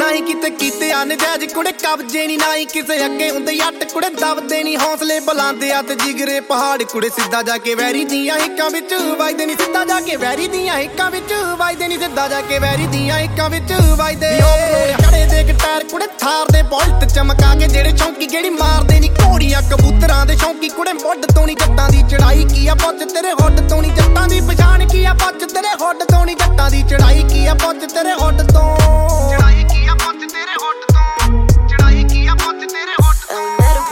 ही किते कीते आ नजायज कुड़े कब्जे नी ना ही किसे अगे हुंदे जट कुड़े दबदे नी हौसले बुलांदे आ ते जिगरे पहाड़ कुड़े सिद्धा जाके वैरी दियां हिक्कां विच वजदे नी सिद्धा जाके वैरी दियां हिक्कां विच वजदे नी सिद्धा जाके वैरी दियां हिक्कां विच वजदे खड़े देख टायर कुड़े थार दे बोल्ट चमका के जेड़े चौंकी गेड़ी मारदे नी घोड़ियां कबूतरां दे शौंकी कुड़े मुੱਢ ਤੋਂ ਨੀ ਜੱਟਾਂ ਦੀ ਚੜਾਈ ਕੀ ਆ ਪੁੱਛ ਤੇਰੇ ਹੁੱਡ ਤੋਂ ਨੀ ਜੱਟਾਂ ਦੀ ਪਛਾਣ ਕੀ ਆ ਪੁੱਛ ਤੇਰੇ ਹੁੱਡ ਤੋਂ ਨੀ ਜੱਟਾਂ ਦੀ ਚੜਾਈ ਕੀ ਆ ਪੁੱਛ ਤੇਰੇ ਹੁੱਡ ਤੋਂ ਚੜਾਈ ਕੀ ਆ ਪੁੱਛ ਤੇਰੇ ਹੁੱਡ ਤੋਂ ਚੜਾਈ ਕੀ ਆ ਪੁੱਛ ਤੇਰੇ ਹੁੱਡ ਤੋਂ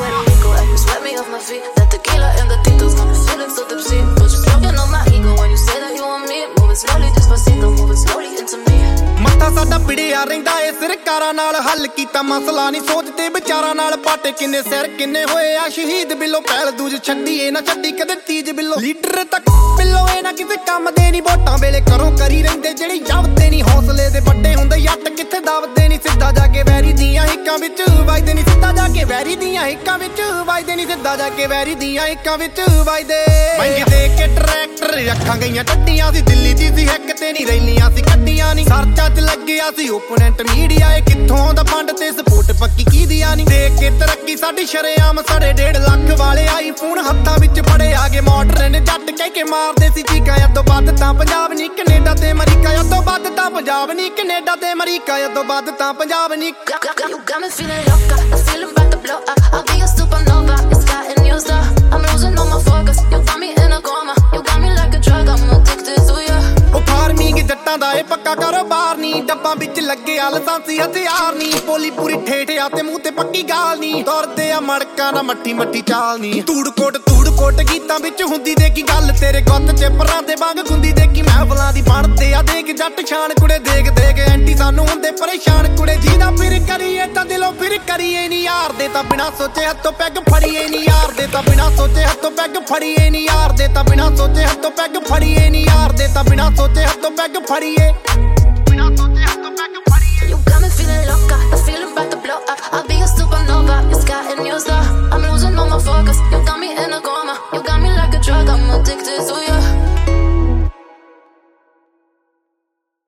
Swept me off my feet. That tequila and the tintos got me feeling so tipsy. But you're stroking on my ego when you say that you want me. Moving slowly, despacito, moving slowly into me. ਮੱਥਾ ਸਾਡਾ ਪਿੜਿਆ ਰਹਿੰਦਾ ਏ ਸਰਕਾਰਾਂ ਨਾਲ ਹੱਲ ਕੀਤਾ ਮਸਲਾ ਨਹੀਂ ਸੋਚਦੇ ਵਿਚਾਰਾਂ ਨਾਲ ਪਾਟੇ ਕਿੰਨੇ ਸਿਰ ਕਿੰਨੇ ਹੋਏ ਆ ਸ਼ਹੀਦ ਬਿੱਲੋ ਪਹਿਲ ਦੂਜ ਛੱਡੀ ਏ ਨਾ ਛੱਡੀ ਕਦੇ ਤੀਜ ਬਿੱਲੋ ਲੀਡਰ ਤੱਕ ਬਿੱਲੋ ਏ ਨਾ ਕਿਸੇ ਕੰਮ ਦੇ ਨਹੀਂ ਵੋਟਾਂ ਵੇਲੇ ਕਰੋ ਕਰੀ ਰਹਿੰਦੇ ਜਿਹੜੇ ਜਬਦੇ ਨਹੀਂ ਹੌਸਲੇ ਦੇ ਵੱਡੇ ਹੁੰਦੇ ਜੱਟ ਕਿੱਥੇ ਦਬਦੇ ਨਹੀਂ ਸਿੱਧਾ ਜਾ ਕੇ ਵੈਰੀ ਦੀਆਂ ਹਿੱਕਾਂ ਵਿੱਚ ਵਜਦੇ ਨਹੀਂ ਸਿੱਧਾ ਜਾ ਕੇ ਵੈਰੀ ਦੀਆਂ ਹਿੱਕਾਂ ਵਿੱਚ ਵਜਦੇ ਨਹੀਂ ਸਿੱਧਾ ਜਾ ਕੇ ਵੈਰੀ ਦੀਆਂ ਹਿੱਕਾਂ ਵਿੱਚ ਵਜਦੇ ਮਹਿੰਗੇ ਦੇ ਕੇ ਟਰੈਕਟਰ ਅੱਖਾਂ ਗਈਆਂ ਟੱਡੀਆਂ ਸੀ ਦਿੱਲੀ ਦੀ ਸੀ ਹੈਕ ਤੇ ਨਹੀਂ ਰੈਲੀਆਂ ਸੀ ਕੱਢੀਆਂ ਨਹੀਂ ਸਰਚਾਂ 'ਚ ਲੱਗਿਆ ਸੀ ਓਪੋਨੈਂਟ ਮੀਡੀਆ ਏ ਕਿੱਥੋਂ ਦਾ ਫੰਡ ਤੇ ਸਪੋਰਟ ਪੱਕੀ ਕੀਦੀਆਂ ਨਹੀਂ ਦੇਖ ਕੇ ਤਰੱਕੀ ਸਾਡੀ ਸ਼ਰੇਆਮ 1.5 ਲੱਖ ਵਾਲੇ ਆਈਫੋਨ ਹੱਥਾਂ ਵਿੱਚ ਫੜੇ ਆਗੇ ਮਾਡਰਨ ਜੱਟ ਕਹਿ ਕੇ ਮਾਰਦੇ ਸੀ ਚੀਕਾਂ ਤੋਂ ਵੱਧ ਤਾਂ ਪੰਜਾਬ ਨਹੀਂ ਕੈਨੇਡਾ ਤੇ ਅਮਰੀਕਾ ਤੋਂ ਵੱਧ ਤਾਂ ਪੰਜਾਬ ਨਹੀਂ ਕੈਨੇਡਾ ਤੇ ਅਮਰੀਕਾ ਤੋਂ ਵੱਧ ਤਾਂ ਪੰਜਾਬ ਨਹੀਂ You got me feeling loca, the feeling about to blow up. I'll be a supernova, it's gotten used up. I'm losing all my focus, you got me in a coma. You got me like a drug, I'm addicted to you. ਉਹ farming ਜੱਟਾਂ ਦਾ ਏ ਪੱਕਾ ਕਾਰੋਬਾਰ ਨਹੀਂ ਡੱਬਾਂ ਵਿੱਚ ਲੱਗੇ ਆ ਲਾਇਸੈਂਸੀ ਹਥਿਆਰ ਨਹੀਂ ਬੋਲੀ ਪੂਰੀ ਠੇਠ ਆ ਤੇ ਮੂੰਹ ਤੇ ਪੱਕੀ ਗਾਲ ਨਹੀਂ ਤੁਰਦੇ ਆ ਮੜਕਾਂ ਨਾ ਮੱਠੀ ਮੱਠੀ ਚਾਲ ਨਹੀਂ ਧੂੜ ਕੋਟ ਗੀਤਾਂ ਵਿੱਚ ਹੁੰਦੀ ਦੇ ਕੀ ਗੱਲ ਤੇਰੇ ਗੁੱਤ ਚ ਪਰਾਂ ਦੇ ਵਾਂਗ ਗੁੰਦੀ ਦੇ ਕੀ ਮਹਿਫਲਾਂ ਦੀ ਬਣਦੇ ਆ ਦੇਖ ਜੱਟ ਸ਼ਾਨ ਕੁੜੇ ਦੇਖ ਐਂਟੀ ਸਾਨੂੰ ਹੁੰਦੇ ਪਰੇਸ਼ਾਨ ਕੁੜੇ ਜਿਹਦਾ ਫਿਰ ਕਰੀਏ ਤਾਂ ਦਿਲੋਂ ਫਿਰ ਕਰੀਏ ਨਹੀਂ ਯਾਰ ਦੇ ਤਾਂ ਬਿਨਾਂ ਸੋਚੇ ਹੱਥੋਂ ਪੈਗ ਫੜੀਏ ਨਹੀਂ ਯਾਰ ਦੇ ਤਾਂ ਬਿਨਾਂ ਸੋਚੇ ਹੱਥੋਂ ਪੈਗ ਫੜੀਏ ਨਹੀਂ ਯਾਰ ਦੇ ਤਾਂ ਬਿਨਾਂ ਸੋਚੇ ਹੱਥੋਂ ਪੈਗ ਫੜੀਏ ਨਹੀਂ ਯਾਰ ਦੇ ਤਾਂ ਬਿਨਾਂ ਸੋਚੇ ਹੱਥੋਂ ਪੈਗ ਫੜੀਏ ਬਿਨਾਂ ਸੋਚੇ ਹੱਥੋਂ ਪੈਗ ਫੜੀਏ You got me feeling loca, the feeling about to blow up. I'll be a supernova, it's gotten used up. I'm losing all my focus, you got